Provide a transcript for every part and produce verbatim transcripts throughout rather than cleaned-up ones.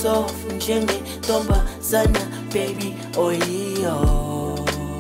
soft njengentombazana baby oyiyo.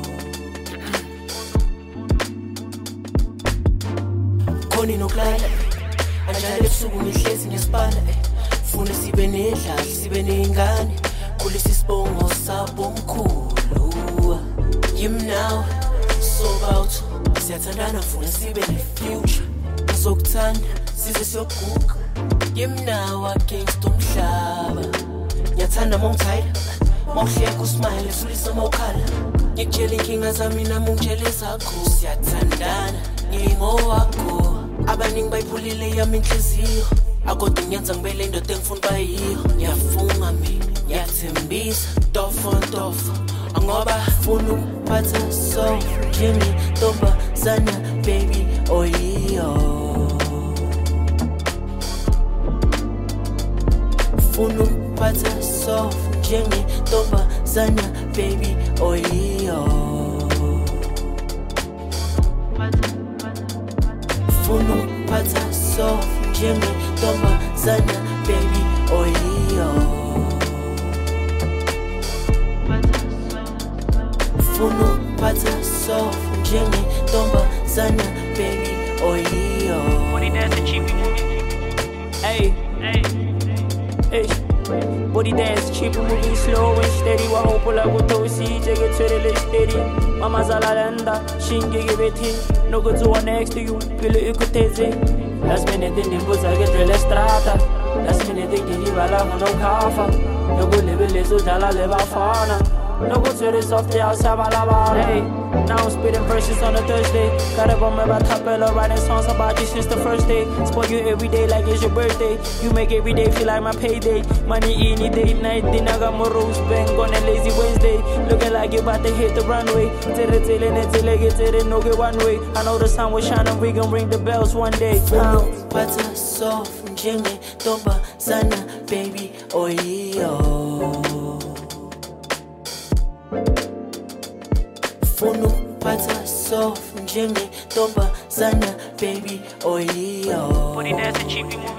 Khona inokulala anjalo ebusuku ngihlezi ngesipala funa sibe nedlala sibe nengane kulesi sibongo sabo omkhulu yimnawe sobaut siyathandana funa sibe ne-future ngizokuthanda size siyoguga yimnawe against umhlaba ngiyathanda mongithayila mawuhleka usmile sulisa mawukhala ngikutshela inkinga zami nami ungitshela ezakho siyathandana ngingowakho abaningi bayiphulile yami inhliziyo akodwa ngiyenza ngibele indoda engifuna bayiyo ngiyafunga mina ngiyathembisa tofo tofo ngoba funa ukuphatha so njengentombazana baby oyiyo. Funa ukuphatha so njengentombazana baby oyiyo. Funa ukuphatha so njengentombazana baby oyiyo. Funa ukuphatha so njengentombazana baby oyiyo. Body dance a cheapy movie. Hey, hey, hey. Body dance cheapy movie, slow and steady. Wa hopo la kutosi, jege twerele steady. Mama zalalanda, shingege beti. No go to one next to you, pile ikuteze. Last minute in the buza get the strata. Last minute in the bala no kafa. No go level so dala leva fana. No go to the soft outside my hey. Now I'm spitting verses on a Thursday. Got up on my batapella, writing songs about you since the first day. Spoil you every day like it's your birthday. You make every day feel like my payday. Money any day, night, then I got more rules. Bang on a lazy Wednesday. Looking like you about to hit the runway. Till it, till it, till it, get till it, no get one way. I know the sun will shine and we gon' ring the bells one day. Pata soft, njengentombazana baby oyiyo. Funa ukuphatha soft njengentombazana baby oyiyo. Body dance a cheapy movie.